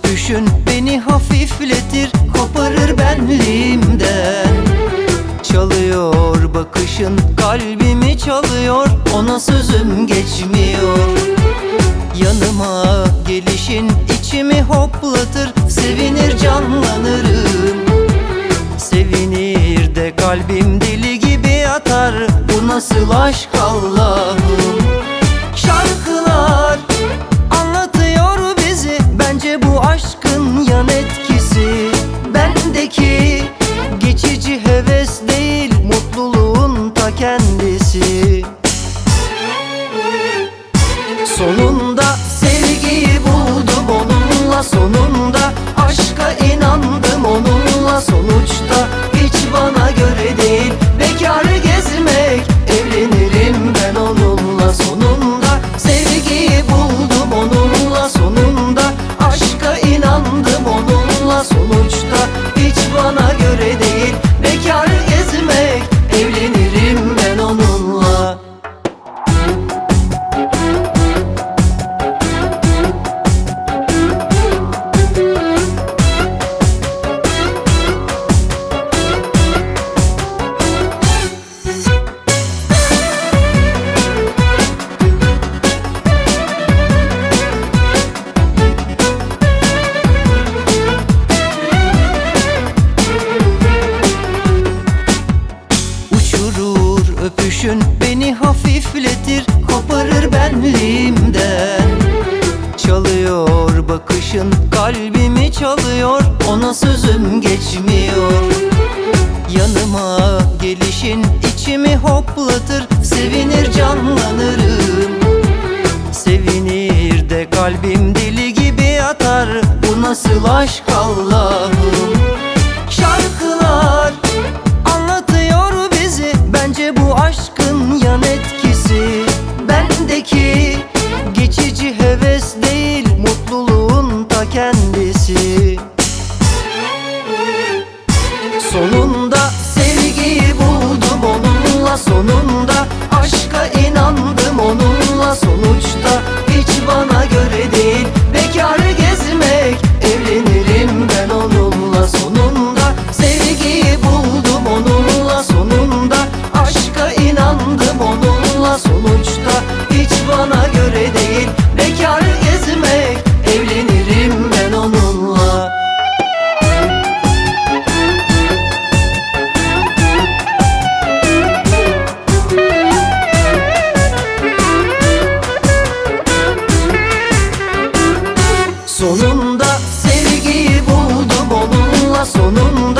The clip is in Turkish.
öpüşün beni hafifletir, koparır benliğimden. Çalıyor bakışın, kalbimi çalıyor, ona sözüm geçmiyor. Yanıma gelişin içimi hoplatır, sevinir canlanırım. Sevinir de kalbim deli gibi atar, bu nasıl aşk Allah'ım. Şarkılar anlatıyor bizi, bence bu aşkın yan etkisi. Bendeki geçici heves değil, mutluluğun ta kendisi. Sonunda sevgiyi buldum onunla, sonunda aşka inandım onunla. Sonuçta hiç bana göre değil, bekar gezmek, evlenirim ben onunla. Sonunda sevgiyi buldum onunla, sonunda aşka inandım onunla. Sonuçta hiç bana göre değil, bekar gezmek, evlenirim ben onunla. Öpüşün beni hafifletir, koparır benliğimden. Çalıyor bakışın, kalbimi çalıyor, ona sözüm geçmiyor. Yanıma gelişin içimi hoplatır, sevinir canlanırım. Sevinir de kalbim deli gibi atar, bu nasıl aşk Allah'ım. Şarkılar anlatıyor bizi, bence bu aşkın yan etkisi. Bendeki geçici heves değil, mutluluğun ta kendisi. Sonunda sevgiyi buldum onunla, sonunda aşka inandım onunla. Sonuçta hiç bana göre değil, bekar gezmek, evlenirim ben onunla. Sonunda sevgiyi buldum onunla, sonunda aşka inandım onunla. Sonuçta hiç bana göre değil, bekar gezmek, evlenirim ben onunla. Sonunda sevgiyi buldum onunla, sonunda